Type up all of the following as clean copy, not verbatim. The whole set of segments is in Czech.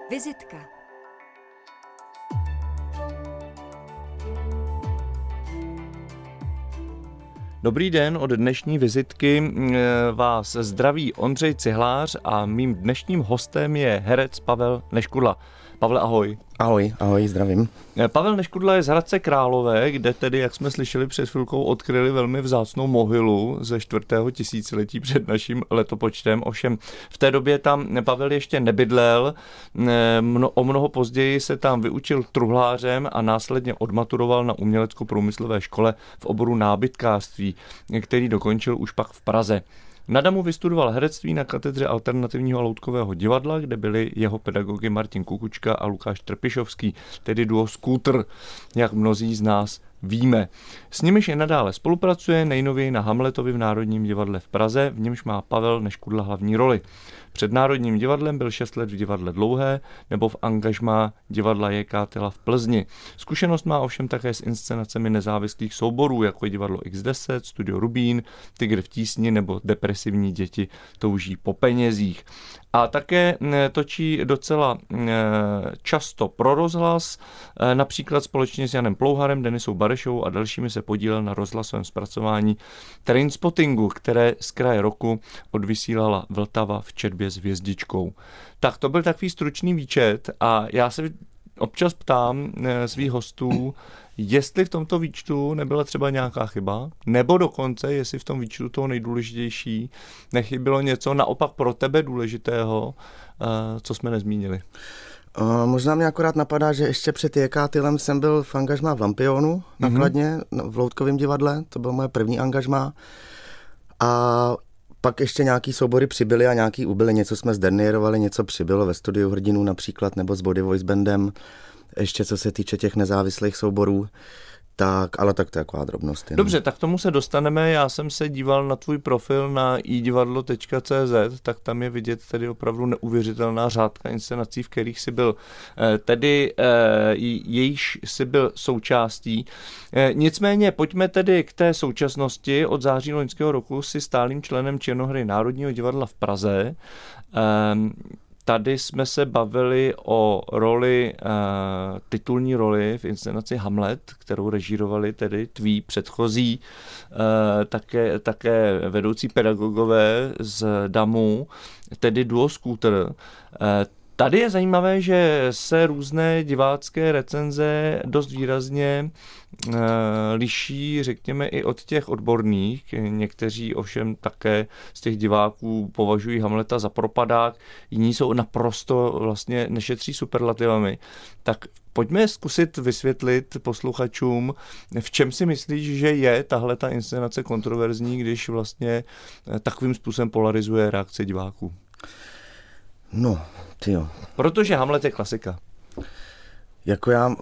Vizitka. Dobrý den, od dnešní vizitky vás zdraví Ondřej Cihlář a mým dnešním hostem je herec Pavel Neškudla. Pavle, ahoj. Ahoj, zdravím. Pavel Neškudla je z Hradce Králové, kde tedy, jak jsme slyšeli před chvilkou, odkryli velmi vzácnou mohylu ze 4. tisíciletí před naším letopočtem. Ovšem v té době tam Pavel ještě nebydlel, o mnoho později se tam vyučil truhlářem a následně odmaturoval na umělecko-průmyslové škole v oboru nábytkářství, který dokončil už pak v Praze. Na Damu vystudoval herectví na katedře alternativního a loutkového divadla, kde byli jeho pedagogy Martin Kukučka a Lukáš Trpišovský, tedy duo Skútr, jak mnozí z nás víme. S nimiž i nadále spolupracuje, nejnověji na Hamletovi v Národním divadle v Praze, v němž má Pavel Neškudla hlavní roli. Před Národním divadlem byl 6 let v divadle Dlouhé nebo v angažmá divadla J.K. Tyla v Plzni. Zkušenost má ovšem také s inscenacemi nezávislých souborů, jako je divadlo X10, Studio Rubín, Tygr v tísni nebo Depresivní děti touží po penězích. A také točí docela často pro rozhlas, například společně s Janem Plouharem, Denisou Barešovou a dalšími se podílel na rozhlasovém zpracování Trainspottingu, které z kraje roku odvysílala Vltava v četbě s hvězdičkou. Tak to byl takový stručný výčet a já se občas ptám svých hostů, jestli v tomto výčtu nebyla třeba nějaká chyba, nebo dokonce, jestli v tom výčtu toho nejdůležitější nechybilo něco naopak pro tebe důležitého, co jsme nezmínili. Možná mě akorát napadá, že ještě před J.K. Tylem jsem byl v angažmá v Lampionu na Kladně, v Loutkovém divadle, to bylo moje první angažmá. A pak ještě nějaký soubory přibyly a nějaký ubyly, něco jsme zdernierovali, něco přibylo ve Studiu hrdinů například, nebo s Body Voice Bandem, ještě co se týče těch nezávislých souborů. Tak, ale tak to je taková drobnost. Dobře, tak tomu se dostaneme. Já jsem se díval na tvůj profil na idivadlo.cz, tak tam je vidět tedy opravdu neuvěřitelná řádka inscenací, v kterých jsi byl, tedy jejíž jsi byl součástí. Nicméně pojďme tedy k té současnosti. Od září loňského roku jsi stálým členem Černohry Národního divadla v Praze. Tady jsme se bavili o roli, titulní roli v inscenaci Hamlet, kterou režírovali tedy tví předchozí, také vedoucí pedagogové z Damu, tedy duo Skútr. Tady je zajímavé, že se různé divácké recenze dost výrazně liší, řekněme, i od těch odborných. Někteří ovšem také z těch diváků považují Hamleta za propadák, jiní jsou naprosto vlastně nešetří superlativami. Tak pojďme zkusit vysvětlit posluchačům, v čem si myslíš, že je tahle ta inscenace kontroverzní, když vlastně takovým způsobem polarizuje reakce diváků. No, tyjo. Protože Hamlet je klasika. Jako já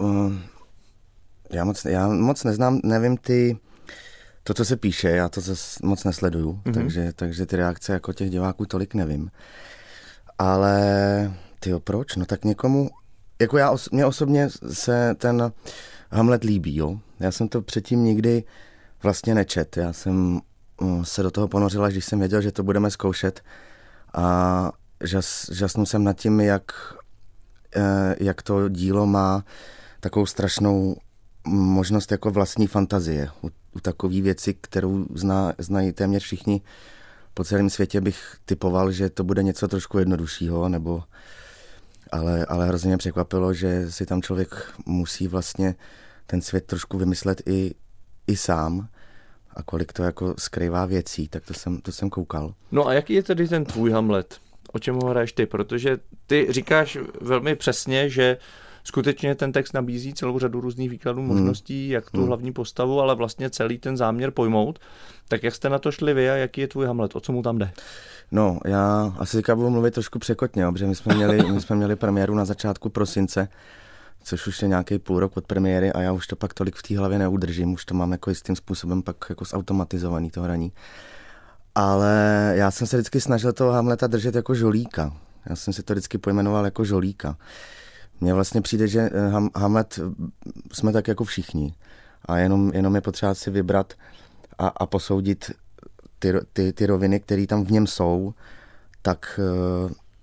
moc neznám, nevím to, co se píše, já to moc nesleduju, takže ty reakce jako těch diváků tolik nevím. Ale tyjo, proč? No tak někomu, jako mě osobně se ten Hamlet líbí, jo. Já jsem to předtím nikdy vlastně nečet, já jsem se do toho ponořil, až když jsem věděl, že to budeme zkoušet a žasnul jsem nad tím, jak to dílo má takovou strašnou možnost jako vlastní fantazie. U takové věci, kterou znají téměř všichni po celém světě, bych typoval, že to bude něco trošku jednoduššího, ale hrozně mě překvapilo, že si tam člověk musí vlastně ten svět trošku vymyslet i sám. A kolik to jako skrývá věcí, tak to jsem koukal. No a jaký je tedy ten tvůj Hamlet? O čem ho hraješ ty? Protože ty říkáš velmi přesně, že skutečně ten text nabízí celou řadu různých výkladů možností, jak tu hlavní postavu, ale vlastně celý ten záměr pojmout. Tak jak jste na to šli vy a jaký je tvůj Hamlet? O co mu tam jde? No, já asi teďka budu mluvit trošku překotně, protože my jsme měli premiéru na začátku prosince, což už je nějaký půl rok od premiéry a já už to pak tolik v té hlavě neudržím, už to mám jako jistým způsobem pak jako zautomatizovaný to hraní. Ale já jsem se vždycky snažil toho Hamleta držet jako žolíka. Já jsem si to vždycky pojmenoval jako žolíka. Mně vlastně přijde, že Hamlet jsme tak jako všichni. A jenom je potřeba si vybrat a posoudit ty roviny, které tam v něm jsou, tak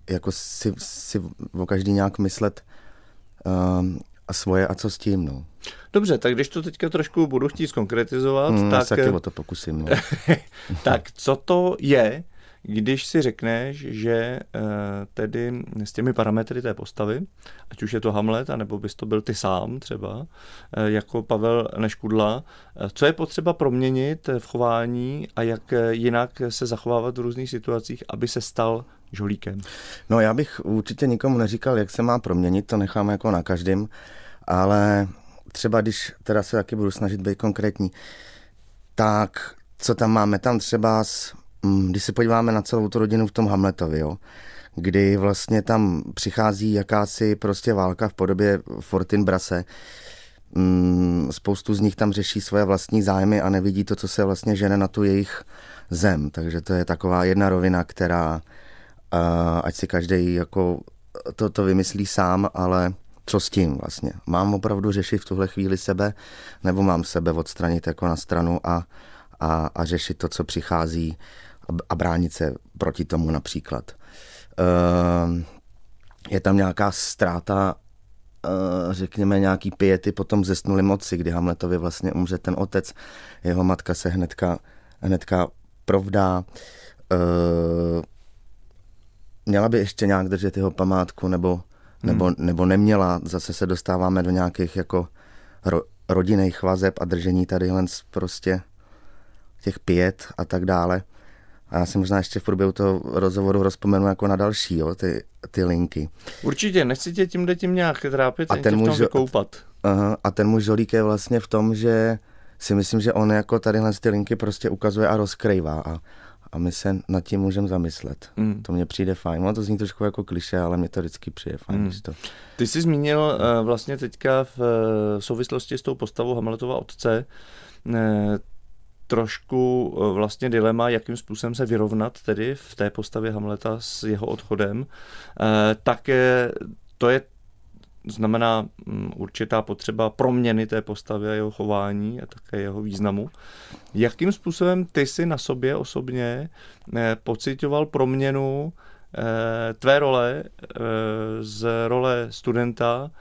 jako si o každý nějak myslet a svoje a co s tím, no. Dobře, tak když to teďka trošku budu chtít zkonkretizovat, tak... taky o to pokusím, no. Tak co to je, když si řekneš, že tedy s těmi parametry té postavy, ať už je to Hamlet, anebo bys to byl ty sám třeba, jako Pavel Neškudla, co je potřeba proměnit v chování a jak jinak se zachovávat v různých situacích, aby se stal žolíkem? No já bych určitě nikomu neříkal, jak se má proměnit, to necháme jako na každém, ale třeba když teda se taky budu snažit být konkrétní, tak co tam máme? Tam třeba když se podíváme na celou tu rodinu v tom Hamletovi, jo, kdy vlastně tam přichází jakási prostě válka v podobě Fortinbrase, spoustu z nich tam řeší svoje vlastní zájmy a nevidí to, co se vlastně žene na tu jejich zem, takže to je taková jedna rovina, která ať si každý jako to vymyslí sám, ale co s tím vlastně? Mám opravdu řešit v tuhle chvíli sebe, nebo mám sebe odstranit jako na stranu a řešit to, co přichází a bránit se proti tomu například. Je tam nějaká ztráta, řekněme nějaký piety potom zesnulý moci, kdy Hamletovi vlastně umře ten otec, jeho matka se hnedka provdá. Měla by ještě nějak držet jeho památku, nebo neměla. Zase se dostáváme do nějakých jako rodinných vazeb a držení tady prostě těch piet a tak dále. A já si možná ještě v průběhu toho rozhovoru rozpomenu jako na další, jo, ty linky. Určitě, nechci tě tím nějak trápit, ani tě v tom vykoupat. A ten můj žolík je vlastně v tom, že si myslím, že on jako tadyhle ty linky prostě ukazuje a rozkrývá a my se nad tím můžeme zamyslet. To mně přijde fajn. No to zní trošku jako klišé, ale mě to vždycky přijde fajn. Ty jsi zmínil vlastně teďka v souvislosti s tou postavou Hamletova otce trošku vlastně dilema, jakým způsobem se vyrovnat tedy v té postavě Hamleta s jeho odchodem. Tak to je znamená určitá potřeba proměny té postavy a jeho chování a také jeho významu. Jakým způsobem ty si na sobě osobně pociťoval proměnu tvé role z role studenta,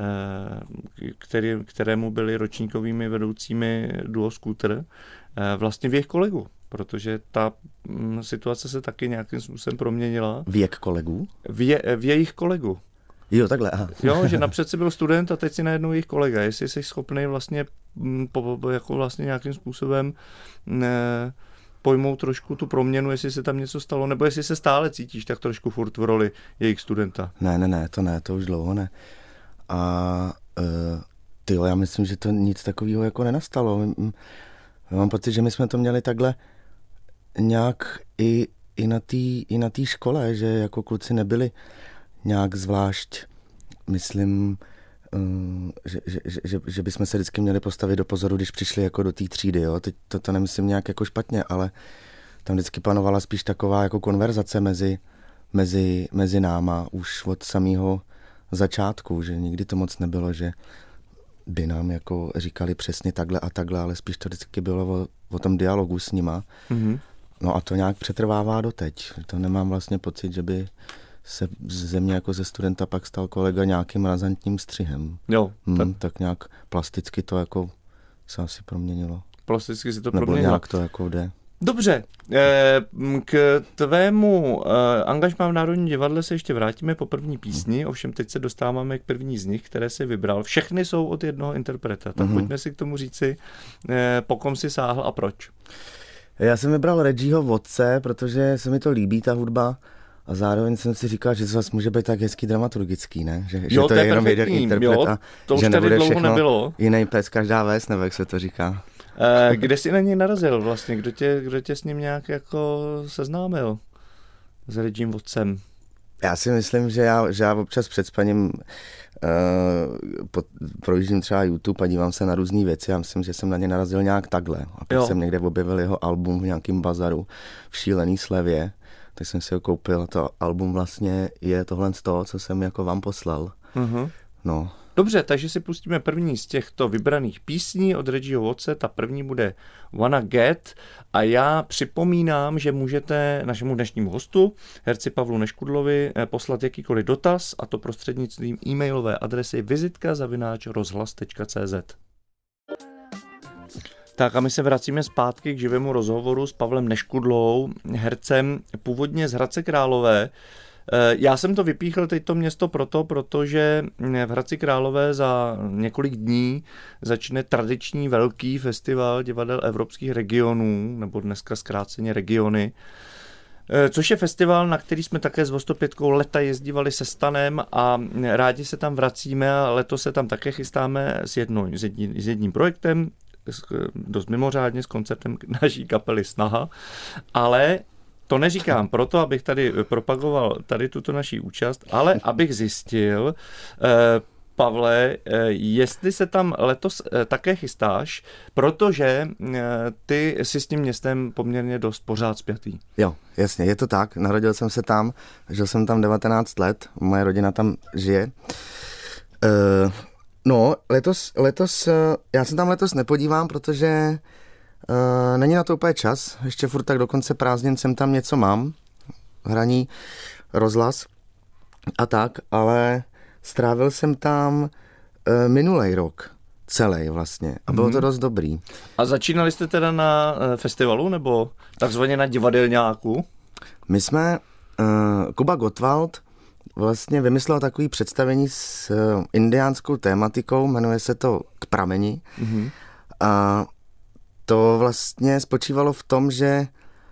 kterému byli ročníkovými vedoucími duo Scooter, vlastně v jejich kolegu? Protože ta situace se taky nějakým způsobem proměnila. Věk kolegů? V jejich kolegu. Jo, takhle, aha. Jo, že napřed si byl student a teď si najednou jejich kolega. Jestli jsi schopný vlastně jako vlastně nějakým způsobem pojmout trošku tu proměnu, jestli se tam něco stalo, nebo jestli se stále cítíš tak trošku furt v roli jejich studenta. Ne, to už dlouho ne. A já myslím, že to nic takového jako nenastalo. Já mám pocit, že my jsme to měli takhle nějak i na té škole, že jako kluci nebyli nějak zvlášť, myslím, že bychom se vždycky měli postavit do pozoru, když přišli jako do té třídy. Jo? Teď to nemyslím nějak jako špatně, ale tam vždycky panovala spíš taková jako konverzace mezi náma už od samého začátku, že nikdy to moc nebylo, že by nám jako říkali přesně takhle a takhle, ale spíš to vždycky bylo o tom dialogu s nima. Mm-hmm. No a to nějak přetrvává doteď. To nemám vlastně pocit, že by se ze mě jako ze studenta pak stal kolega nějakým razantním střihem. Jo. Tak nějak plasticky to jako se asi proměnilo. Plasticky si to proměnilo. Nebo nějak to jako jde. Dobře, k tvému angažmá v Národním divadle se ještě vrátíme po první písni, ovšem teď se dostáváme k první z nich, které si vybral. Všechny jsou od jednoho interpreta, tak pojďme si k tomu říci, po kom si sáhl a proč. Já jsem vybral Reggieho Watse, protože se mi to líbí, ta hudba, a zároveň jsem si říkal, že to zase může být tak hezký dramaturgický, ne? Že to je jenom jeden interpret a to už že tady nebude dlouho nebylo. Jiný pes, každá ves, nebo jak se to říká. Kde jsi na něj narazil vlastně? Kdo tě s ním nějak jako seznámil? S Reggiem Watsem? Já si myslím, že já občas před spaním projíždím třeba YouTube a dívám se na různé věci. Já myslím, že jsem na ně narazil nějak takhle. A pak jsem někde objevil jeho album v nějakém bazaru v šílený slevě. Tak jsem si ho koupil. To album vlastně je tohle z toho, co jsem jako vám poslal. No. Dobře, takže si pustíme první z těchto vybraných písní od Reggieho Watts. Ta první bude Wanna Get a já připomínám, že můžete našemu dnešnímu hostu, herci Pavlu Neškudlovi, poslat jakýkoliv dotaz, a to prostřednictvím e-mailové adresy vizitka@rozhlas.cz. Tak a my se vracíme zpátky k živému rozhovoru s Pavlem Neškudlou, hercem původně z Hradce Králové. Já jsem to vypíchl teď to město protože v Hradci Králové za několik dní začne tradiční velký festival divadel evropských regionů, nebo dneska zkráceně regiony, což je festival, na který jsme také s Vostopětkou leta jezdívali se Stanem a rádi se tam vracíme a letos se tam také chystáme s jedním projektem, dost mimořádně s koncertem naší kapely Snaha, ale to neříkám proto, abych tady propagoval tady tuto naší účast, ale abych zjistil, Pavle, jestli se tam letos také chystáš, protože ty jsi s tím městem poměrně dost pořád spjatý. Jo, jasně, je to tak. Narodil jsem se tam, žil jsem tam 19 let, moje rodina tam žije. No, letos, já se tam letos nepodívám, protože není na to úplně čas. Ještě furt tak do konce prázdnin jsem tam něco mám. Hraní, rozhlas a tak, ale strávil jsem tam minulej rok. Celý vlastně. A bylo to dost dobrý. A začínali jste teda na festivalu, nebo takzvaně na divadelňáku? My jsme, Kuba Gottwald vlastně vymyslel takový představení s indiánskou tématikou, jmenuje se to K prameni. A to vlastně spočívalo v tom, že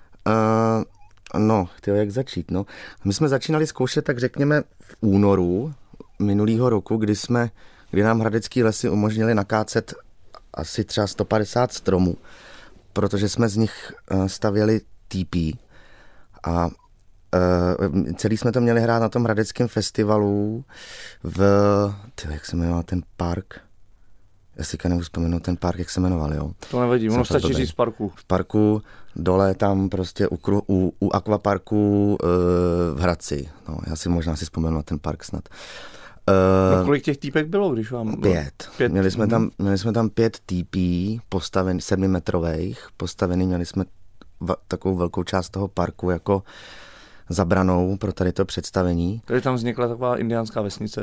jak začít, no. My jsme začínali zkoušet, tak řekněme, v únoru minulého roku, kdy nám hradecký lesy umožnili nakácet asi třeba 150 stromů, protože jsme z nich stavěli TP a celý jsme to měli hrát na tom hradeckém festivalu jak se jmenoval ten park? Já si nebudu vzpomenout ten park, jak se jmenoval, jo. To nevadí, ono stačí říct parku. V parku, dole tam prostě u akvaparku v Hradci. No, já si možná vzpomenu na ten park snad. No, kolik těch týpek bylo, když vám... 5. Měli jsme tam 5 TP, 7metrových, postavený, měli jsme takovou velkou část toho parku jako zabranou pro tady to představení. Kde tam vznikla taková indiánská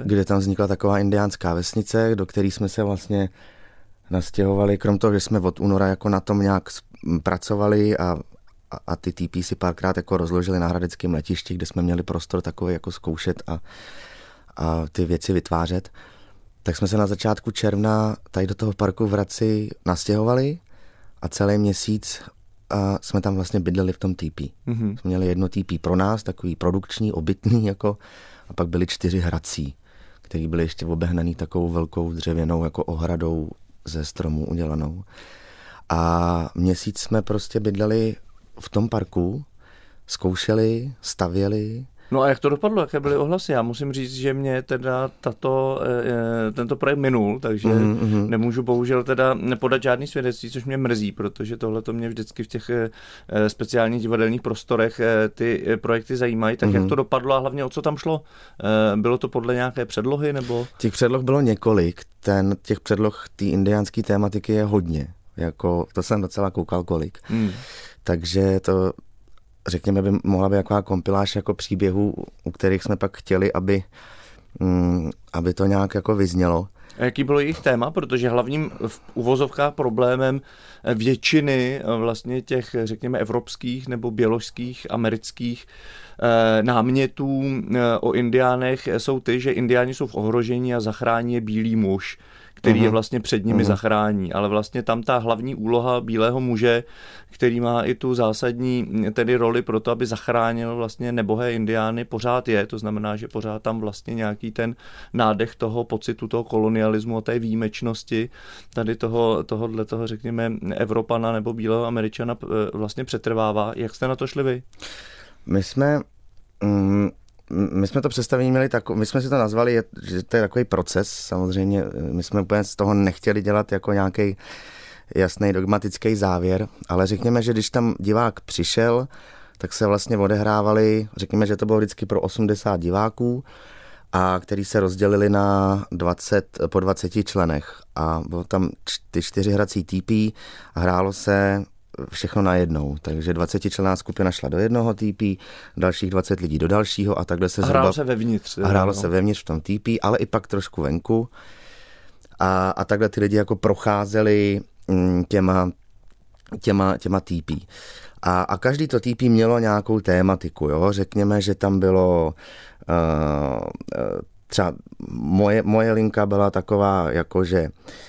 vesnice? Do které jsme se vlastně nastěhovali, krom toho, že jsme od února jako na tom nějak pracovali a ty TP si párkrát jako rozložili na hradeckém letišti, kde jsme měli prostor takový jako zkoušet a ty věci vytvářet. Tak jsme se na začátku června tady do toho parku v Hradci nastěhovali a celý měsíc a jsme tam vlastně bydleli v tom TP. Jsme měli jedno TP pro nás, takový produkční, obytný, jako, a pak byly 4 hrací, které byly ještě obehnaný takovou velkou dřevěnou jako ohradou ze stromů udělanou. A měsíc jsme prostě bydleli v tom parku, zkoušeli, stavěli. No a jak to dopadlo? Jaké byly ohlasy? Já musím říct, že mě teda tento projekt minul, takže nemůžu bohužel teda nepodat žádný svědectví, což mě mrzí, protože tohle to mě vždycky v těch speciálních divadelních prostorech ty projekty zajímají. Tak jak to dopadlo a hlavně o co tam šlo? Bylo to podle nějaké předlohy nebo? Těch předloh bylo několik. Těch předloh té indiánské tématiky je hodně. Jako, to jsem docela koukal kolik. Takže to řekněme, by mohla být taková kompiláž jako příběhů, u kterých jsme pak chtěli, aby to nějak jako vyznělo. A jaký bylo jejich téma? Protože hlavním v uvozovkách problémem většiny vlastně těch, řekněme, evropských nebo běložských, amerických námětů o indiánech jsou ty, že indiáni jsou v ohrožení a zachrání je bílý muž, který je vlastně před nimi zachrání. Ale vlastně tam ta hlavní úloha bílého muže, který má i tu zásadní tedy roli pro to, aby zachránil vlastně nebohé indiány, pořád je. To znamená, že pořád tam vlastně nějaký ten nádech toho pocitu, toho kolonialismu a té výjimečnosti tady toho, řekněme, Evropana nebo bílého Američana vlastně přetrvává. Jak jste na to šli vy? My jsme to představení měli my jsme si to nazvali, že to je takový proces, samozřejmě. My jsme úplně z toho nechtěli dělat jako nějaký jasný dogmatický závěr, ale řekněme, že když tam divák přišel, tak se vlastně odehrávali, řekněme, že to bylo vždycky pro 80 diváků a který se rozdělili na 20 členech a bylo tam ty 4 hrací TP a hrálo se všechno najednou, takže 20členná skupina šla do jednoho TP, dalších 20 lidí do dalšího a takhle se hrálo se vevnitř. Hrálo se vevnitř v tom TP, ale i pak trošku venku a takhle ty lidi jako procházeli těma TP. A každý to TP mělo nějakou tématiku, jo? Řekněme, že tam bylo třeba moje linka byla taková, jakože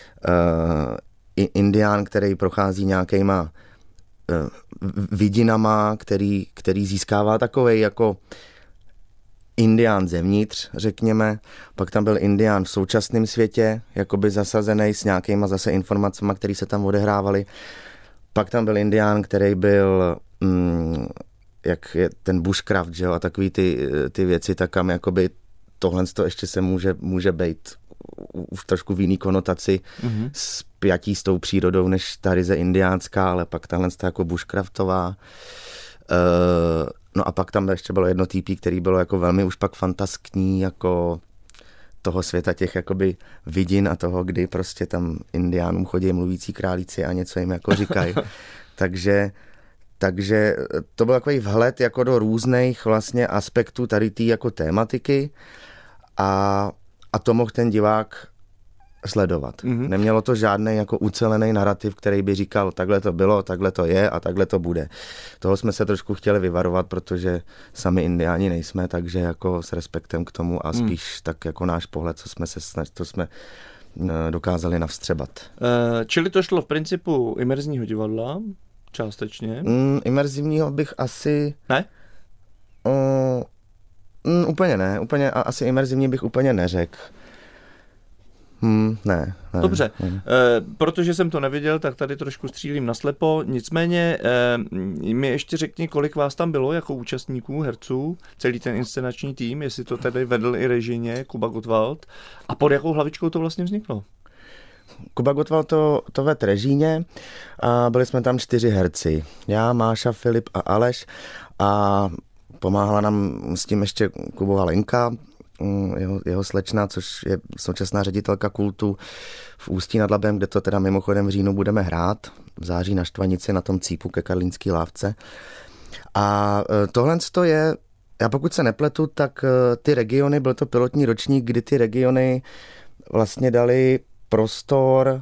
indián, který prochází nějakýma vidinama, který získává takovej jako indián zevnitř, řekněme. Pak tam byl indián v současném světě, jakoby zasazený s nějakýma zase informacemi, které se tam odehrávaly. Pak tam byl indián, který byl jak je ten bushcraft, že jo, a takový ty věci, tak kam jakoby tohle to ještě se může být už trošku v jiný konotaci spjatí s tou přírodou, než ta ryze indiánská, ale pak tahle jako bushcraftová. No a pak tam ještě bylo jedno TP, který bylo jako velmi už pak fantaskní, jako toho světa těch jakoby vidin a toho, kdy prostě tam indiánům chodí mluvící králíci a něco jim jako říkají. Takže to byl takový vhled jako do různých vlastně aspektů tady té jako tématiky a to mohl ten divák sledovat. Nemělo to žádný jako ucelený narrativ, který by říkal, takhle to bylo, takhle to je a takhle to bude. Toho jsme se trošku chtěli vyvarovat, protože sami indiáni nejsme, takže jako s respektem k tomu a spíš tak jako náš pohled, co jsme dokázali navstřebat. Čili to šlo v principu imerzního divadla, částečně? Imerzivního bych asi... Ne? Úplně ne, asi imerzivní bych úplně neřekl. Ne. Dobře, protože jsem to neviděl, tak tady trošku střílím naslepo. Nicméně mi ještě řekni, kolik vás tam bylo jako účastníků, herců, celý ten inscenační tým, jestli to tady vedl i režijně Kuba Gottwald a pod jakou hlavičkou to vlastně vzniklo? Kuba Gottwald to vedl režijně a byli jsme tam 4 herci. Já, Máša, Filip a Aleš a pomáhala nám s tím ještě Kubova Lenka, jeho slečna, což je současná ředitelka kultu v Ústí nad Labem, kde to teda mimochodem v říjnu budeme hrát, v září na Štvanici na tom cípu ke Karlínský lávce. A tohle je, já pokud se nepletu, tak ty regiony, byl to pilotní ročník, kdy ty regiony vlastně dali prostor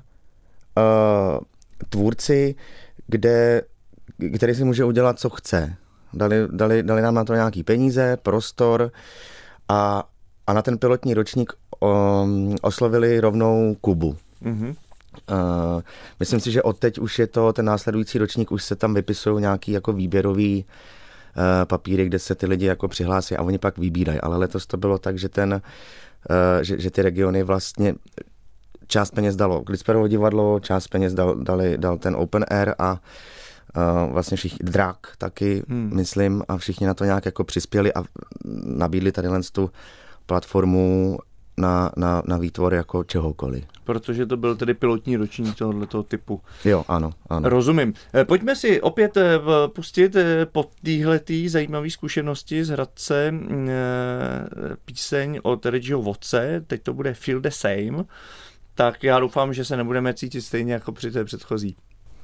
tvůrci, který si může udělat, co chce. Dali nám na to nějaký peníze, prostor a na ten pilotní ročník oslovili rovnou Kubu. Myslím si, že odteď už je to, ten následující ročník, už se tam vypisují nějaký jako výběrový papíry, kde se ty lidi jako přihlásí a oni pak vybírají. Ale letos to bylo tak, že že ty regiony vlastně část peněz dalo Glitsperovo divadlo, část peněz dal ten Open Air a vlastně všichni Drak taky, myslím, a všichni na to nějak jako přispěli a nabídli tady tu platformu na výtvor jako čehokoliv. Protože to byl tedy pilotní ročník tohoto typu. Jo, ano. Rozumím. Pojďme si opět pustit po téhletý zajímavé zkušenosti z Hradce píseň od Reggieho Watse, teď to bude Feel the Same, tak já doufám, že se nebudeme cítit stejně jako při té předchozí.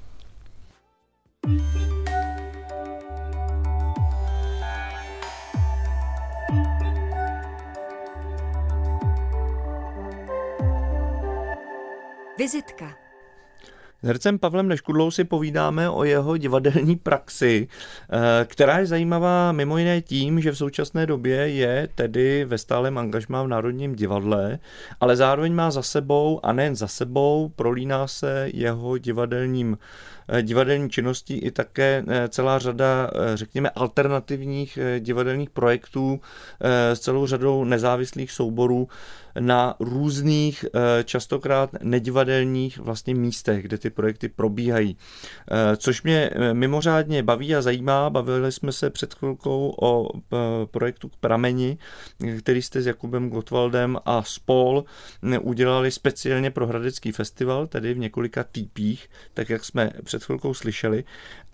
Vizitka. S hercem Pavlem Neškudlou si povídáme o jeho divadelní praxi, která je zajímavá mimo jiné tím, že v současné době je tedy ve stálém angažmá v Národním divadle, ale zároveň má za sebou, a nejen za sebou, prolíná se jeho divadelní činností i také celá řada, řekněme, alternativních divadelních projektů s celou řadou nezávislých souborů na různých, častokrát nedivadelních vlastně místech, kde ty projekty probíhají. Což mě mimořádně baví a zajímá. Bavili jsme se před chvilkou o projektu K prameni, který jste s Jakubem Gottwaldem a spol udělali speciálně pro Hradecký festival, tedy v několika týpích, tak jak jsme před chvilkou slyšeli. A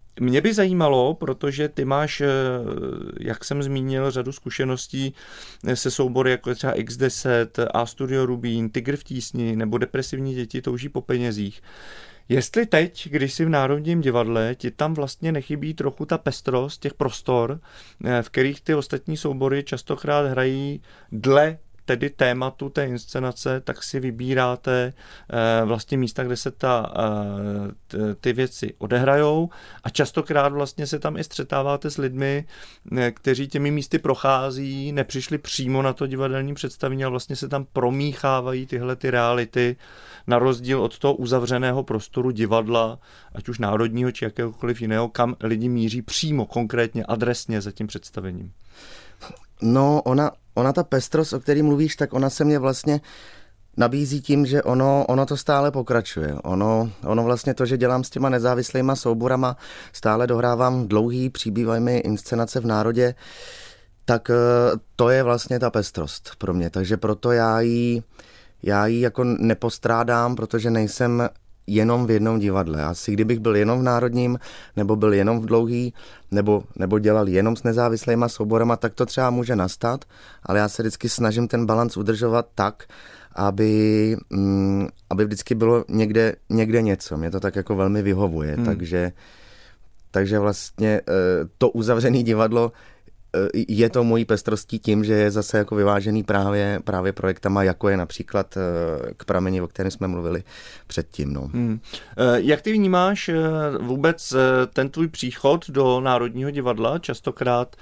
Mě by zajímalo, protože ty máš, jak jsem zmínil, řadu zkušeností se soubory jako třeba X10, A-Studio Rubín, Tygr v tísni nebo Depresivní děti touží po penězích. Jestli teď, když jsi v Národním divadle, ti tam vlastně nechybí trochu ta pestrost těch prostor, v kterých ty ostatní soubory častokrát hrají dle tedy tématu té inscenace, tak si vybíráte vlastně místa, kde se ty věci odehrajou a častokrát vlastně se tam i střetáváte s lidmi, kteří těmi místy prochází, nepřišli přímo na to divadelní představení, ale vlastně se tam promíchávají tyhle ty reality na rozdíl od toho uzavřeného prostoru divadla, ať už národního či jakéhokoliv jiného, kam lidi míří přímo, konkrétně, adresně za tím představením. No, ona ta pestrost, o který mluvíš, tak ona se mě vlastně nabízí tím, že ono to stále pokračuje. Ono vlastně to, že dělám s těma nezávislýma souborama, stále dohrávám dlouhý příbývajmi inscenace v Národě, tak to je vlastně ta pestrost pro mě. Takže proto já ji jako nepostrádám, protože nejsem jenom v jednom divadle. Asi kdybych byl jenom v Národním, nebo byl jenom v Dlouhý, nebo dělal jenom s nezávislýma souborama, tak to třeba může nastat, ale já se vždycky snažím ten balanc udržovat tak, aby vždycky bylo někde něco. Mě to tak jako velmi vyhovuje, takže vlastně to uzavřené divadlo je to mojí pestrostí tím, že je zase jako vyvážený právě projektama, jako je například K prameni, o kterém jsme mluvili předtím. No. Jak ty vnímáš vůbec ten tvůj příchod do Národního divadla? Častokrát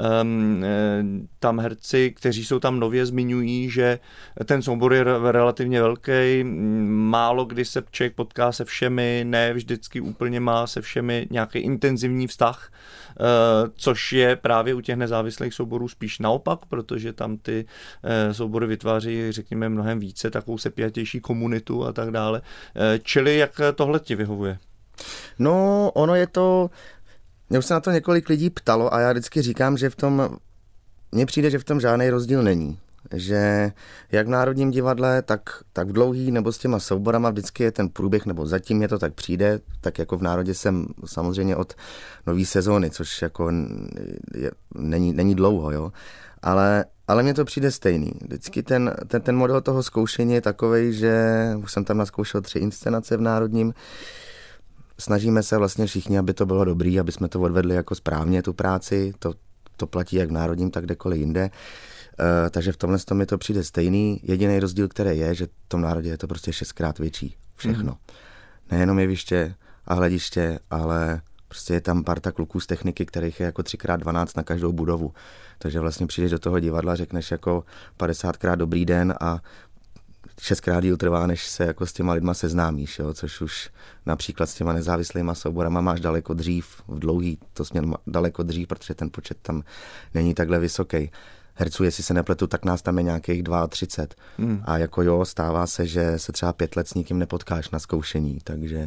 tam herci, kteří jsou tam nově, zmiňují, že ten soubor je relativně velký, málo kdy se člověk potká se všemi, ne vždycky úplně má se všemi nějaký intenzivní vztah, což je právě u těch nezávislých souborů spíš naopak, protože tam ty soubory vytváří, řekněme, mnohem více takovou sepjatější komunitu a tak dále. Čili jak tohle ti vyhovuje? No, ono je to... Mě už se na to několik lidí ptalo a já vždycky říkám, že mně přijde, že v tom žádný rozdíl není. Že jak v Národním divadle, tak v Dlouhý nebo s těma souborama vždycky je ten průběh, nebo zatím mě to tak přijde, tak jako v Národě jsem samozřejmě od nový sezóny, což jako není dlouho, jo. Ale mně to přijde stejný. Vždycky ten model toho zkoušení je takovej, že už jsem tam naskoušel 3 inscenace v Národním. Snažíme se vlastně všichni, aby to bylo dobrý, aby jsme to odvedli jako správně, tu práci. To platí jak v Národním, tak kdekoliv jinde. Takže v tomhle mi to přijde stejný. Jediný rozdíl, který je, že v tom Národě je to prostě 6krát větší. Všechno. Nejenom jeviště a hlediště, ale prostě je tam parta kluků z techniky, kterých je jako 3x12 na každou budovu. Takže vlastně přijdeš do toho divadla, řekneš jako 50krát dobrý den a 6krát díl trvá, než se jako s těma lidma seznámíš, jo? Což už například s těma nezávislýma souborama máš daleko dřív, v Dlouhý to směl daleko dřív, protože ten počet tam není takhle vysoký. Herců, jestli se nepletu, tak nás tam je nějakých 32. A jako jo, stává se, že se třeba 5 let s nikým nepotkáš na zkoušení,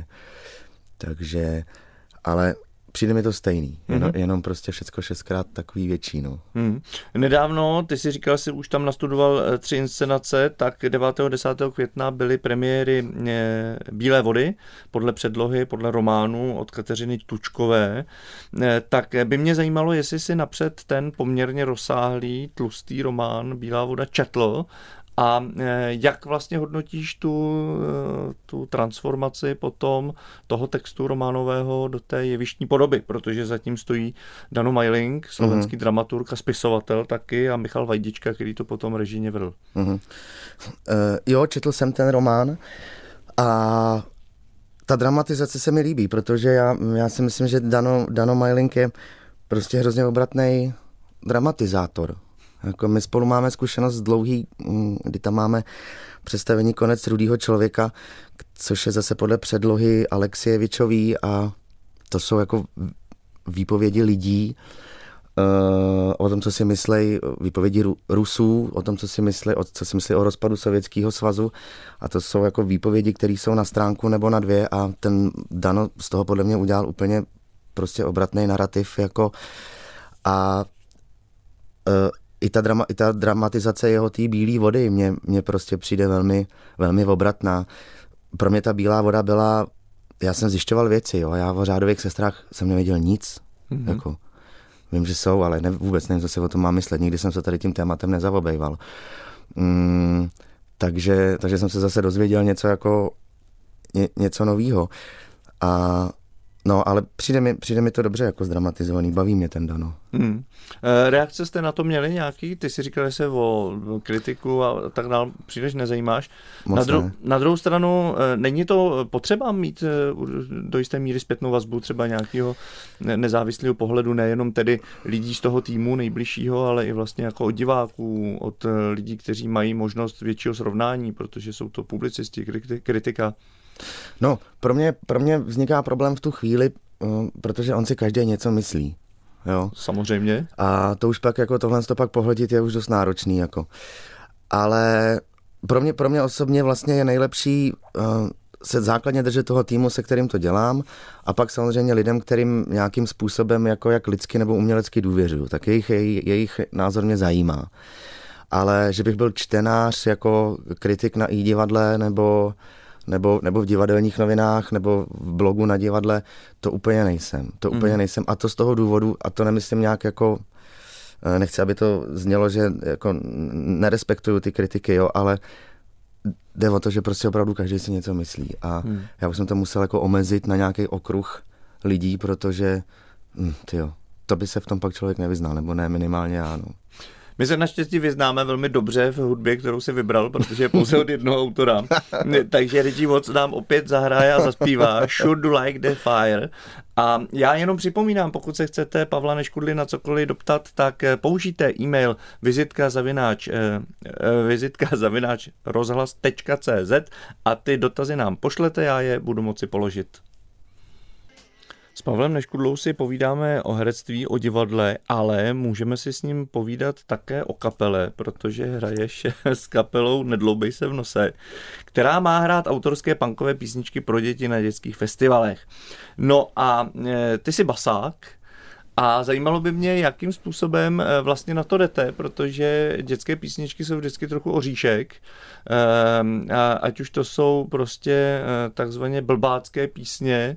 takže ale přijde mi to stejný, jenom prostě všecko 6krát takový větší, no. Nedávno, ty si říkal, že už tam nastudoval 3 inscenace, tak 9. 10. května byly premiéry Bílé vody, podle předlohy, podle románu od Kateřiny Tučkové. Tak by mě zajímalo, jestli si napřed ten poměrně rozsáhlý, tlustý román Bílá voda četl, a jak vlastně hodnotíš tu transformaci potom toho textu románového do té jevištní podoby, protože zatím stojí Dano Majling, slovenský dramaturg a spisovatel taky, a Michal Vajdička, který to potom režijně vedl. Jo, četl jsem ten román a ta dramatizace se mi líbí, protože já si myslím, že Dano Majling je prostě hrozně obratný dramatizátor. Jako my spolu máme zkušenost Dlouhý, kdy tam máme představení Konec rudýho člověka, což je zase podle předlohy Alexievičový, a to jsou jako výpovědi lidí o tom, co si myslí, výpovědi Rusů, o tom, co si myslí o rozpadu Sovětského svazu, a to jsou jako výpovědi, které jsou na stránku nebo na 2, a ten Dano z toho podle mě udělal úplně prostě obratný narrativ, jako a i ta dramatizace jeho té bílé vody mě prostě přijde velmi, velmi obratná. Pro mě ta Bílá voda byla já jsem zjišťoval věci, jo, a já o řádových sestrách jsem nevěděl nic, jako, vím, že jsou, ale vůbec nevím, co si o tom mám myslet, nikdy jsem se tady tím tématem nezaobejval. Takže jsem se zase dozvěděl něco jako něco novýho. A no, ale přijde mi to dobře jako zdramatizovaný, baví mě ten Dano. Reakce jste na to měli nějaký? Ty si říkal, že se o kritiku a tak dál příliš nezajímáš. Na druhou stranu, není to potřeba mít do jisté míry zpětnou vazbu třeba nějakého nezávislého pohledu, nejenom tedy lidí z toho týmu nejbližšího, ale i vlastně jako od diváků, od lidí, kteří mají možnost většího srovnání, protože jsou to publicisti, kritika. No, pro mě vzniká problém v tu chvíli, protože on si každý něco myslí. Jo? Samozřejmě. A to už pak jako tohle to pak pohodit je už dost náročný. Jako. Ale pro mě osobně vlastně je nejlepší se základně držet toho týmu, se kterým to dělám, a pak samozřejmě lidem, kterým nějakým způsobem jako jak lidsky nebo umělecky důvěřuju, tak jejich názor mě zajímá. Ale že bych byl čtenář jako kritik na iDivadle nebo v divadelních novinách, nebo v blogu na divadle, to úplně nejsem. A to z toho důvodu, a to nemyslím nějak jako, nechci, aby to znělo, že jako nerespektuju ty kritiky, jo, ale jde o to, že prostě opravdu každý si něco myslí. A já už jsem to musel jako omezit na nějaký okruh lidí, protože to by se v tom pak člověk nevyznal, nebo ne, minimálně já, no. My se naštěstí vyznáme velmi dobře v hudbě, kterou si vybral, protože je pouze od jednoho autora. Takže Reggie Watts nám opět zahraje a zaspívá Should Like the Fire. A já jenom připomínám, pokud se chcete Pavla Neškudly na cokoliv doptat, tak použijte e-mail vizitka@rozhlas.cz a ty dotazy nám pošlete, já je budu moci položit. S Pavlem Neškudlou si povídáme o herectví, o divadle, ale můžeme si s ním povídat také o kapele, protože hraješ s kapelou Nedloubej se v nose, která má hrát autorské punkové písničky pro děti na dětských festivalech. No a ty jsi basák a zajímalo by mě, jakým způsobem vlastně na to jdete, protože dětské písničky jsou vždycky trochu oříšek, ať už to jsou prostě takzvaně blbácké písně,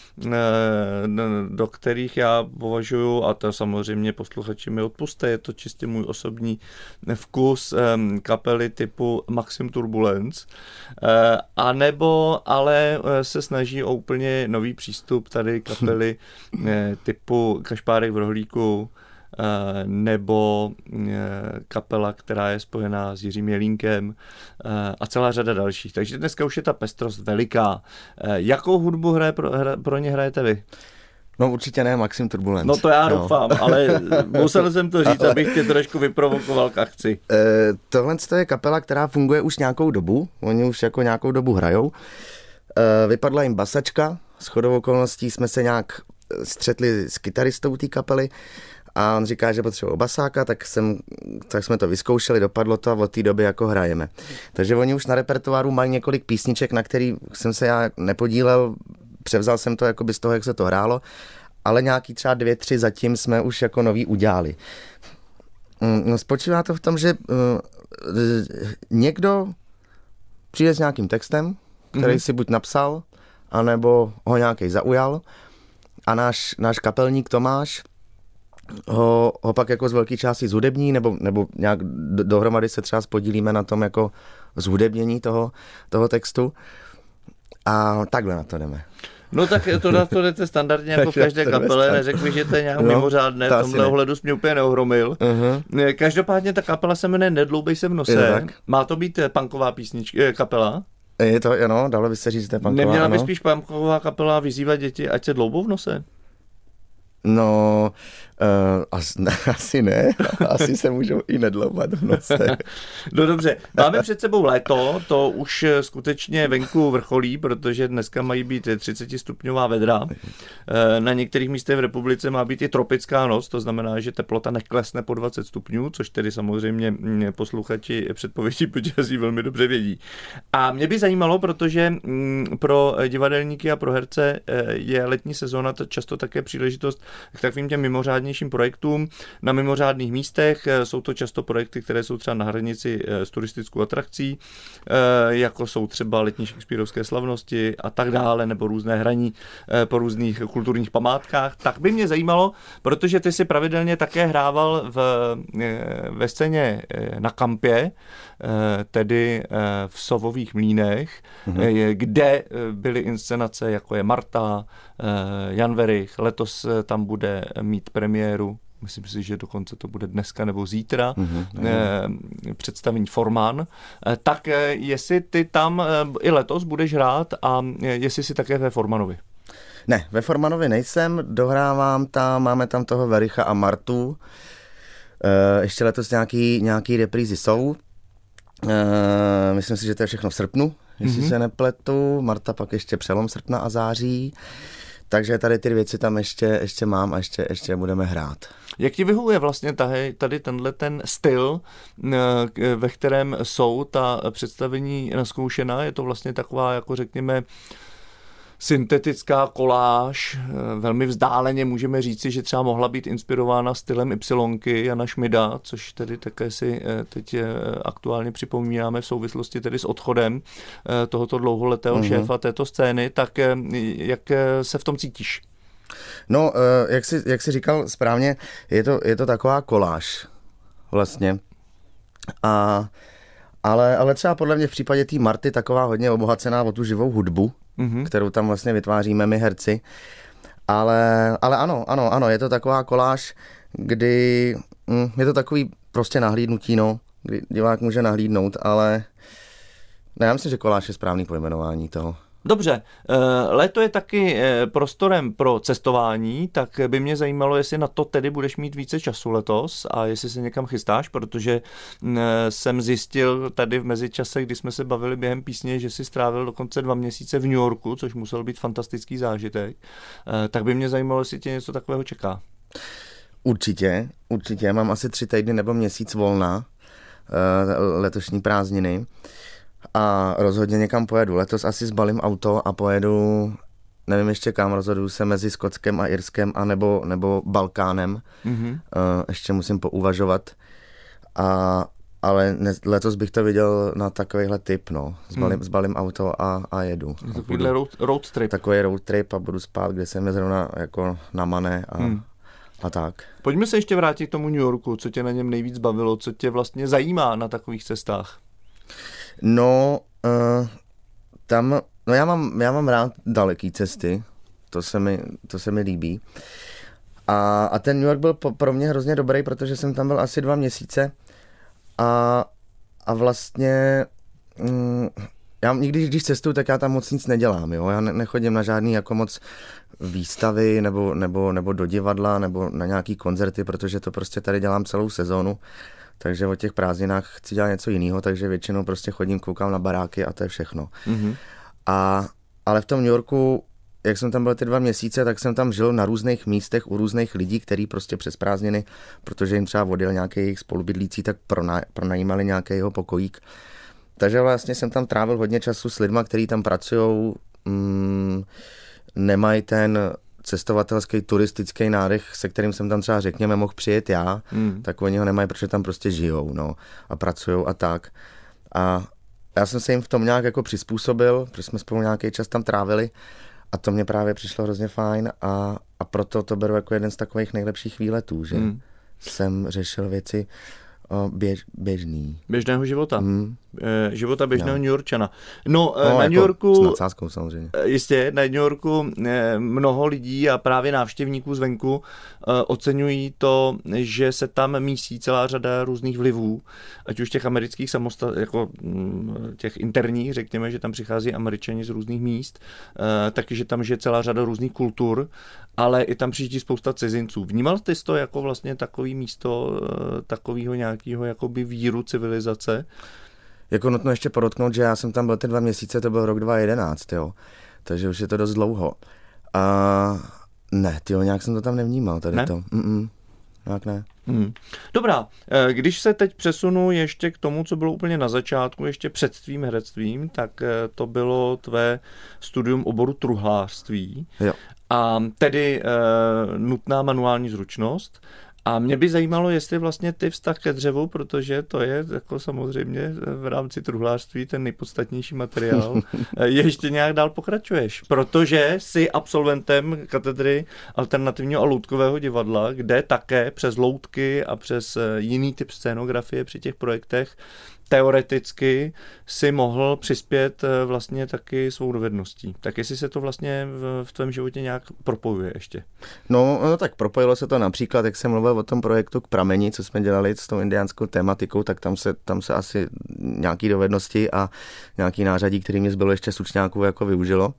do kterých já považuji, a to samozřejmě posluchači mi odpuste, je to čistě můj osobní vkus, kapely typu Maxim Turbulence, a nebo ale se snaží o úplně nový přístup tady kapely typu Kašpárek v rohlíku, nebo kapela, která je spojená s Jiřím Jelínkem a celá řada dalších. Takže dneska už je ta pestrost veliká. Jakou hudbu pro ně hrajete vy? No určitě ne Maxim Turbulence. No to já doufám, ale musel jsem to říct, abych tě trošku vyprovokoval k akci. Tohle je kapela, která funguje už nějakou dobu. Oni už jako nějakou dobu hrajou. Vypadla jim basačka. Shodou okolností jsme se nějak střetli s kytaristou té kapely a on říká, že potřebuje basáka, tak jsme to vyzkoušeli, dopadlo to a od té doby jako hrajeme. Takže oni už na repertoáru mají několik písniček, na který jsem se já nepodílel, převzal jsem to jakoby z toho, jak se to hrálo, ale nějaký třeba 2-3 zatím jsme už jako nový udělali. No, spočívá to v tom, že někdo přijde s nějakým textem, který si buď napsal, anebo ho nějaký zaujal, a náš kapelník Tomáš ho pak jako z velké části zhudební, nebo nějak dohromady se třeba spodílíme na tom jako zhudebnění toho textu, a takhle na to jdeme. No tak na to jdete standardně jako v každé kapele, neřekli, že to je nějak mimořádné, v tomhle ohledu jsi mě úplně neohromil. Každopádně ta kapela se jmenuje Nedloubej se v nose. Má to být punková kapela? Je to, ano, dalo by se říct, že to je punková. Neměla by spíš punková kapela vyzývat děti, ať se dloubou v nose? No, asi ne. Asi se můžou i nedloubat v nose. No dobře, máme před sebou léto, to už skutečně venku vrcholí, protože dneska mají být 30stupňová vedra. Na některých místech v republice má být i tropická noc, to znamená, že teplota neklesne po 20 stupňů, což tedy samozřejmě posluchači předpovědí počasí velmi dobře vědí. A mě by zajímalo, protože pro divadelníky a pro herce je letní sezóna často také příležitost k takovým těm mimořádnějším nejzásadnějším projektům na mimořádných místech. Jsou to často projekty, které jsou třeba na hranici s turistickou atrakcí, jako jsou třeba letní shakespearovské slavnosti a tak dále, nebo různé hraní po různých kulturních památkách. Tak by mě zajímalo, protože ty si pravidelně také hrával ve scéně na Kampě, tedy v Sovových Mlýnech, kde byly inscenace, jako je Marta, Jan Werich, letos tam bude mít premiéru, myslím si, že dokonce to bude dneska nebo zítra, představení Forman. Tak jestli ty tam i letos budeš hrát a jestli si také ve Formanovi. Ne, ve Formanovi nejsem, dohrávám tam, máme tam toho Wericha a Martu. Ještě letos nějaký reprízy jsou. Myslím si, že to je všechno v srpnu, jestli se nepletu. Marta pak ještě přelom srpna a září. Takže tady ty věci tam ještě mám a ještě budeme hrát. Jak ti vyhovuje vlastně tady tenhle ten styl, ve kterém jsou ta představení nazkoušená? Je to vlastně taková, jako řekněme, syntetická koláž, velmi vzdáleně můžeme říci, že třeba mohla být inspirována stylem Ypsilonky Jana Šmida, což tedy také si teď aktuálně připomínáme v souvislosti tedy s odchodem tohoto dlouholetého šéfa této scény. Tak jak se v tom cítíš? No, jak jsi říkal správně, je to taková koláž vlastně. Ale třeba podle mě v případě té Marty taková hodně obohacená o tu živou hudbu, kterou tam vlastně vytváříme my herci. Ale ano, je to taková koláž, kdy je to takový prostě nahlídnutí, kdy divák může nahlídnout, ale ne, já myslím, že koláž je správný pojmenování toho. Dobře, léto je taky prostorem pro cestování, tak by mě zajímalo, jestli na to tedy budeš mít více času letos a jestli se někam chystáš, protože jsem zjistil tady v mezičase, kdy jsme se bavili během písně, že si strávil dokonce 2 měsíce v New Yorku, což musel být fantastický zážitek, tak by mě zajímalo, jestli tě něco takového čeká. Určitě, mám asi 3 týdny nebo měsíc volna, letošní prázdniny. A rozhodně někam pojedu. Letos asi zbalím auto a pojedu, nevím ještě kam, rozhoduju se mezi Skotskem a Irskem a nebo Balkánem. Ještě musím pouvažovat. Ale letos bych to viděl na takovýhle typ, Zbalím auto a jedu. Takovýhle road trip. Takový road trip a budu spát, kde jsem je zrovna jako na Mané a tak. Pojďme se ještě vrátit k tomu New Yorku. Co tě na něm nejvíc bavilo? Co tě vlastně zajímá na takových cestách? No, já mám rád daleký cesty, to se mi líbí. A ten New York byl pro mě hrozně dobrý, protože jsem tam byl asi 2 měsíce a vlastně já nikdy, když cestuju, tak já tam moc nic nedělám, jo? Já nechodím na žádný jako moc výstavy nebo do divadla nebo na nějaký koncerty, protože to prostě tady dělám celou sezónu. Takže o těch prázdninách chci dělat něco jiného, takže většinou prostě chodím, koukám na baráky a to je všechno. Ale v tom New Yorku, jak jsem tam byl ty 2 měsíce, tak jsem tam žil na různých místech u různých lidí, kteří prostě přes prázdniny, protože jim třeba odjel nějaký jejich spolubydlící, tak pronajímali nějaký jeho pokojík. Takže vlastně jsem tam trávil hodně času s lidma, kteří tam pracujou, nemají ten cestovatelský, turistický nádech, se kterým jsem tam třeba řekněme mohl přijet já, tak oni ho nemají, protože tam prostě žijou, a pracujou a tak. A já jsem se jim v tom nějak jako přizpůsobil, protože jsme spolu nějaký čas tam trávili a to mě právě přišlo hrozně fajn a proto to beru jako jeden z takových nejlepších výletů, že jsem řešil věci běžný. Běžného života. Života běžného New Yorkčana. No na jako New Yorku... S nadsázkou samozřejmě. Jistě, na New Yorku mnoho lidí a právě návštěvníků zvenku oceňují to, že se tam mísí celá řada různých vlivů, ať už těch amerických jako těch interních, řekněme, že tam přichází Američani z různých míst, taky, že tam žije celá řada různých kultur, ale i tam přijíždí spousta cizinců. Vnímal jsi to jako vlastně takový místo takového nějakého jakoby víru civilizace? Jako nutno ještě podotknout, že já jsem tam byl ty 2 měsíce, to byl rok 2011, jo. Takže už je to dost dlouho. A ne, nějak jsem to tam nevnímal, tady ne? To. Nějak ne. Dobrá, když se teď přesunu ještě k tomu, co bylo úplně na začátku, ještě před tvým herectvím, tak to bylo tvé studium oboru truhlářství. Jo. A tedy nutná manuální zručnost. A mě by zajímalo, jestli vlastně ty vztah ke dřevu, protože to je jako samozřejmě v rámci truhlářství ten nejpodstatnější materiál, ještě nějak dál pokračuješ, protože jsi absolventem katedry alternativního a loutkového divadla, kde také přes loutky a přes jiný typ scénografie při těch projektech teoreticky si mohl přispět vlastně taky svou dovedností. Tak jestli se to vlastně v tvém životě nějak propojuje ještě? No tak propojilo se to například, jak jsem mluvil o tom projektu K prameni, co jsme dělali s tou indiánskou tematikou, tak tam se asi nějaký dovednosti a nějaký nářadí, který mě zbylo ještě z učňáků, jako využilo.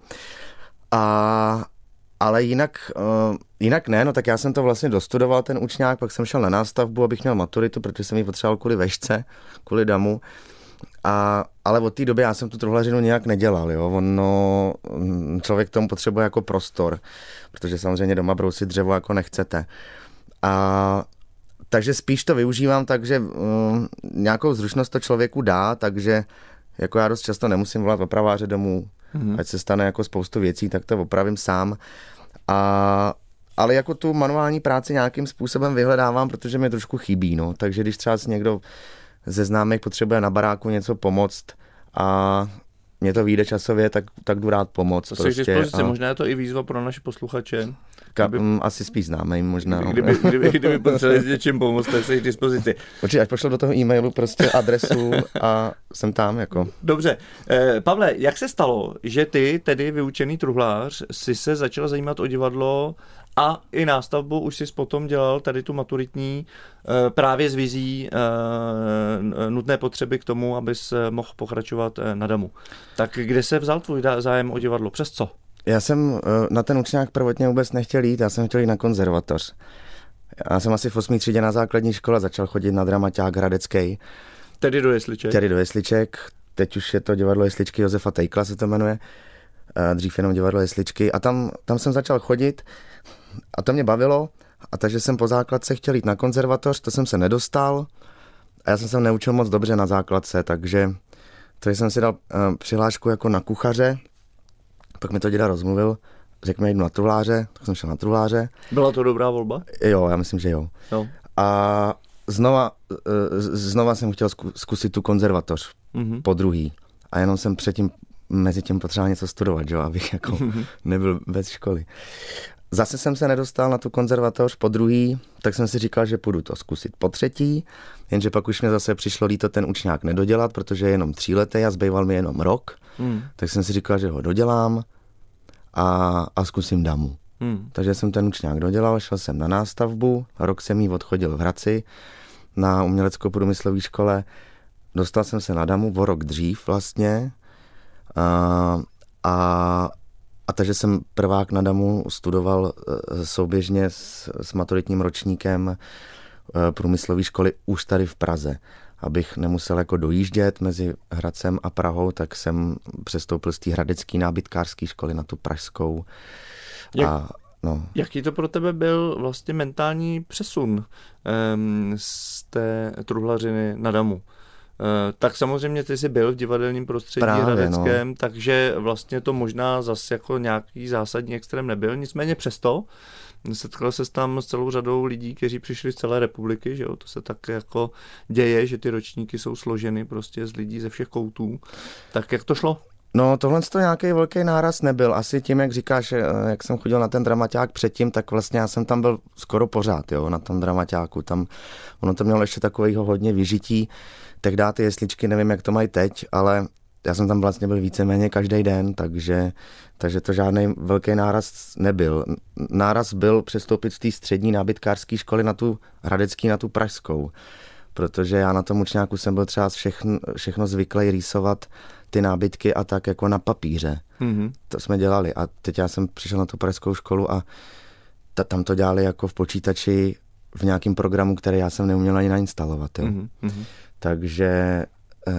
Ale jinak ne, no tak já jsem to vlastně dostudoval, ten učňák, pak jsem šel na nástavbu, abych měl maturitu, protože jsem ji potřeboval kvůli vešce, kvůli damu. Ale od té doby já jsem tu truhlařinu nějak nedělal, jo. Člověk tomu potřebuje jako prostor, protože samozřejmě doma brousit dřevo jako nechcete. Takže spíš to využívám tak, že nějakou zručnost to člověku dá, takže jako já dost často nemusím volat opraváře domů, ať se stane jako spoustu věcí, tak to opravím sám. Ale jako tu manuální práci nějakým způsobem vyhledávám, protože mi trošku chybí, no. Takže když třeba někdo ze známých potřebuje na baráku něco pomoct a mě to vyjde časově, tak jdu rád pomoct. To prostě, dispozice, možná je to i výzva pro naše posluchače. Asi spíš známe jim možná. Kdyby potřebovali s něčím pomoct, tak se jich dispozici. Určitě, až pošlo do toho e-mailu prostě adresu a jsem tam jako. Dobře. Pavle, jak se stalo, že ty, tedy vyučený truhlář, si se začal zajímat o divadlo a i nástavbu už jsi potom dělal tady tu maturitní právě s vizí nutné potřeby k tomu, abys mohl pokračovat na damu. Tak kde se vzal tvůj zájem o divadlo? Přes co? Já jsem na ten učňák prvotně vůbec nechtěl jít, já jsem chtěl jít na konzervatoř. Já jsem asi v 8. třídě na základní škole začal chodit na dramaťák hradecký. Tedy do jesliček? Tedy do jesliček. Teď už je to divadlo jesličky Josefa Tejkla se to jmenuje. Dřív jenom divadlo jesličky. A tam jsem začal chodit a to mě bavilo. A takže jsem po základce chtěl jít na konzervatoř, to jsem se nedostal. A já jsem se neučil moc dobře na základce, takže jsem si dal přihlášku jako na kuchaře. Pak mi to děda rozmluvil, řekl mi, jdu na truhláře, tak jsem šel na truhláře. Byla to dobrá volba? Jo, já myslím, že jo. A znova jsem chtěl zkusit tu konzervatoř po druhý. A jenom jsem mezi tím potřeboval něco studovat, jo, abych jako nebyl bez školy. Zase jsem se nedostal na tu konzervatoř po druhý, tak jsem si říkal, že půjdu to zkusit po třetí, jenže pak už mě zase přišlo líto ten učňák nedodělat, protože je jenom 3letý a zbýval mi jenom rok, tak jsem si říkal, že ho dodělám a zkusím damu. Takže jsem ten učňák dodělal, šel jsem na nástavbu, rok jsem jí odchodil v Hradci na umělecko-průmyslové škole, dostal jsem se na damu o rok dřív vlastně a takže jsem prvák na damu studoval souběžně s maturitním ročníkem průmyslové školy už tady v Praze. Abych nemusel jako dojíždět mezi Hradcem a Prahou, tak jsem přestoupil z té hradecké nábytkářské školy na tu pražskou. Jaký to pro tebe byl vlastně mentální přesun z té truhlařiny na damu? Tak samozřejmě ty jsi byl v divadelním prostředí hradeckém, takže vlastně to možná zase jako nějaký zásadní extrém nebyl, nicméně přesto setkal se tam s celou řadou lidí, kteří přišli z celé republiky, že jo, to se tak jako děje, že ty ročníky jsou složeny prostě z lidí ze všech koutů, tak jak to šlo? No tohle to nějaký velký náraz nebyl, asi tím, jak říkáš, jak jsem chodil na ten dramaťák předtím, tak vlastně já jsem tam byl skoro pořád, jo, na tom dramaťáku, tam ono to mělo ještě takového hodně vyžití, tehdy ty jesličky, nevím, jak to mají teď, ale já jsem tam vlastně byl víceméně každý den, takže to žádný velký náraz nebyl. Náraz byl přestoupit z té střední nábytkářské školy na tu hradecký, na tu pražskou, protože já na tom učňáku jsem byl třeba všechno zvyklý rýsovat ty nábytky a tak jako na papíře. To jsme dělali a teď já jsem přišel na tu pražskou školu a tam to dělali jako v počítači v nějakém programu, který já jsem neuměl ani nainstalovat. Jo. Takže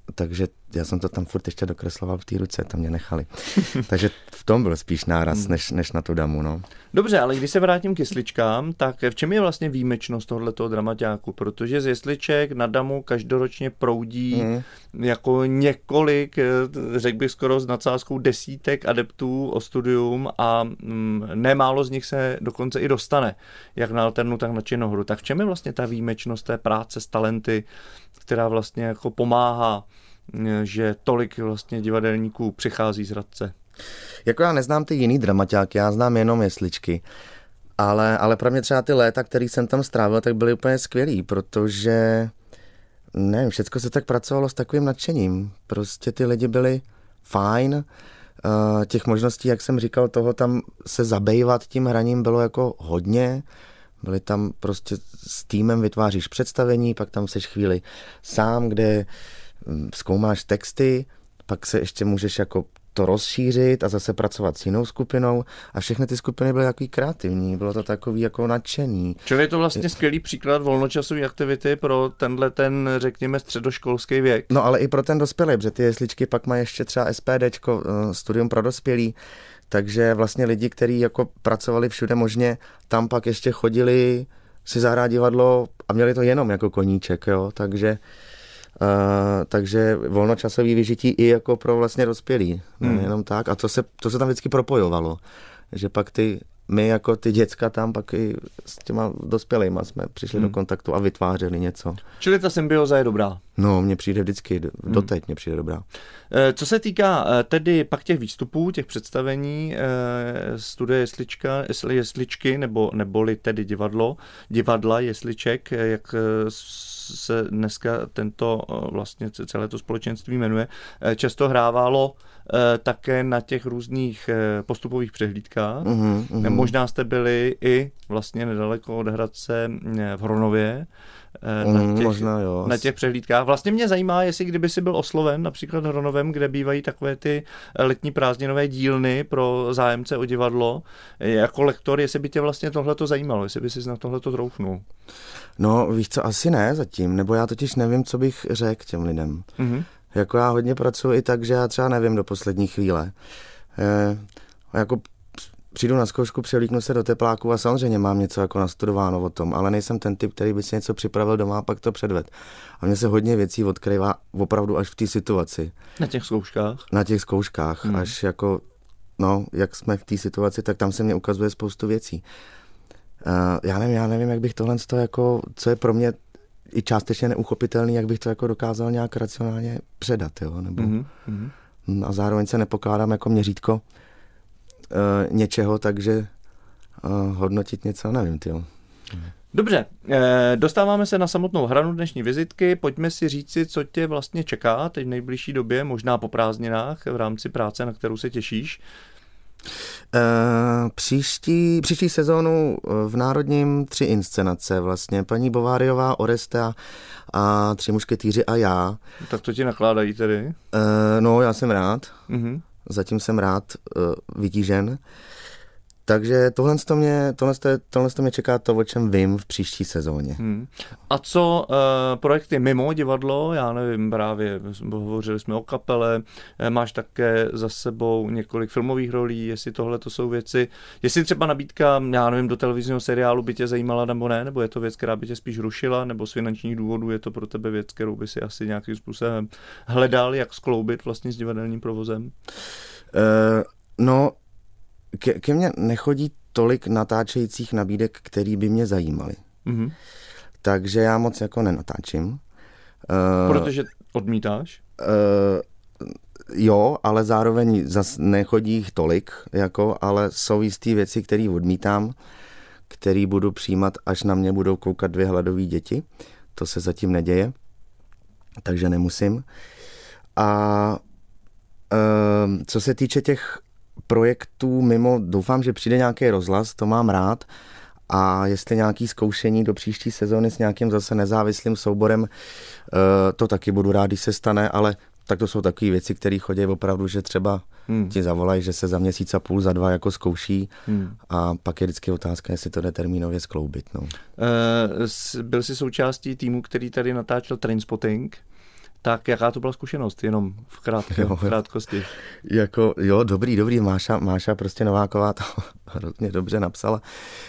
takže já jsem to tam furt ještě dokresloval v té ruce, tam mě nechali. Takže v tom byl spíš náraz, než na tu damu, no. Dobře, ale když se vrátím k jesličkám, tak v čem je vlastně výjimečnost tohletoho dramaťáku? Protože z jesliček na damu každoročně proudí jako několik, řekl bych skoro s nadsázkou desítek adeptů o studium a nemálo z nich se dokonce i dostane, jak na alternu, tak na činohru. Tak v čem je vlastně ta výjimečnost té práce s talenty, která vlastně jako pomáhá, že tolik vlastně divadelníků přichází z Hradce? Jako já neznám ty jiný dramaťáky, já znám jenom jesličky. Ale pro mě třeba ty léta, který jsem tam strávil, tak byly úplně skvělý, protože nevím, všecko se tak pracovalo s takovým nadšením. Prostě ty lidi byli fajn, těch možností, jak jsem říkal, toho tam se zabývat tím hraním bylo jako hodně. Byli tam prostě s týmem vytváříš představení, pak tam seš chvíli sám, kde zkoumáš texty, pak se ještě můžeš jako to rozšířit a zase pracovat s jinou skupinou a všechny ty skupiny byly takový kreativní, bylo to takový jako nadšený. Čili je to vlastně skvělý příklad volnočasové aktivity pro ten, řekněme, středoškolský věk. No ale i pro ten dospělý, protože ty jesličky pak mají ještě třeba SPDčko, studium pro dospělí, takže vlastně lidi, kteří jako pracovali všude možně, tam pak ještě chodili si zahrát divadlo a měli to jenom jako koníček, jo, takže volnočasový vyžití i jako pro vlastně dospělí, jenom tak. A to se tam vždycky propojovalo, že pak my jako ty děcka tam pak i s těma dospělejma jsme přišli do kontaktu a vytvářeli něco. Čili ta symbioza je dobrá. No, mně přijde vždycky, doteď mně přijde dobrá. Co se týká tedy pak těch výstupů, těch představení, studie jesličky, neboli tedy divadla jesliček, jak se dneska vlastně celé to společenství jmenuje, často hrávalo také na těch různých postupových přehlídkách. Možná jste byli i vlastně nedaleko od Hradce v Hronově na těch přehlídkách. Vlastně mě zajímá, jestli kdyby si byl osloven například v Hronovém, kde bývají takové ty letní prázdninové dílny pro zájemce o divadlo, jako lektor, jestli by tě vlastně tohleto zajímalo, jestli by si na tohleto troufnul. No, víš co, asi ne zatím, nebo já totiž nevím, co bych řekl těm lidem. Jako já hodně pracuji i tak, že já třeba nevím do poslední chvíle. Jako přijdu na zkoušku, převlíknu se do tepláku a samozřejmě mám něco jako nastudováno o tom, ale nejsem ten typ, který by si něco připravil doma a pak to předvedl. A mně se hodně věcí odkrývá opravdu až v té situaci. Na těch zkouškách? Na těch zkouškách, až jako, jak jsme v té situaci, tak tam se mě ukazuje spoustu věcí. Já nevím, jak bych tohle jako, co je pro mě i částečně neuchopitelný, jak bych to jako dokázal nějak racionálně předat, jo, nebo a zároveň se nepokládám jako měřítko něčeho, takže hodnotit něco, nevím, tyjo. Dobře, dostáváme se na samotnou hranu dnešní vizitky, pojďme si říci, co tě vlastně čeká teď v nejbližší době, možná po prázdninách v rámci práce, na kterou se těšíš. Příští sezónu v Národním 3 inscenace vlastně. Paní Bováriová, Oresta a 3 mušketýři a já. Tak to ti nakládají tedy? No, já jsem rád. Zatím jsem rád vytížen. Takže tohle mě čeká to, o čem vím v příští sezóně. A co projekty mimo divadlo? Já nevím, právě hovořili jsme o kapele, máš také za sebou několik filmových rolí, jestli tohle to jsou věci, jestli třeba nabídka, já nevím, do televizního seriálu by tě zajímala nebo ne, nebo je to věc, která by tě spíš rušila, nebo z finančních důvodů je to pro tebe věc, kterou by si asi nějakým způsobem hledal, jak skloubit vlastně s divadelním provozem? Ke mně nechodí tolik natáčejících nabídek, který by mě zajímaly. Takže já moc jako nenatáčím. Protože odmítáš? Jo, ale zároveň zas nechodí jich tolik, ale jsou jistý věci, které odmítám, které budu přijímat, až na mě budou koukat 2 hladové děti. To se zatím neděje, takže nemusím. A co se týče těch projektů mimo, doufám, že přijde nějaký rozhlas, to mám rád, a jestli nějaký zkoušení do příští sezóny s nějakým zase nezávislým souborem, to taky budu rád, když se stane, ale tak to jsou takové věci, které chodí opravdu, že třeba ti zavolají, že se za měsíc a půl, za 2 jako zkouší a pak je vždycky otázka, jestli to jde termínově skloubit. No. Byl jsi součástí týmu, který tady natáčel Trainspotting, Tak jaká to byla zkušenost, jenom v krátkosti? Jo, dobrý, Máša prostě Nováková to hrozně dobře napsala.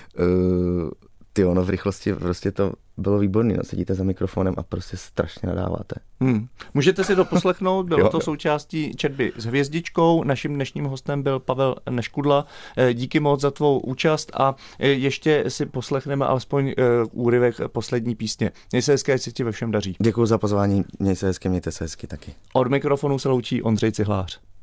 V rychlosti prostě to bylo výborný, no, sedíte za mikrofonem a prostě strašně nadáváte. Můžete si to poslechnout, bylo to součástí Četby s hvězdičkou, naším dnešním hostem byl Pavel Neškudla, díky moc za tvou účast a ještě si poslechneme alespoň úryvek poslední písně. Měj se hezky, ať se ti ve všem daří. Děkuji za pozvání, mějte se hezky taky. Od mikrofonu se loučí Ondřej Cihlář.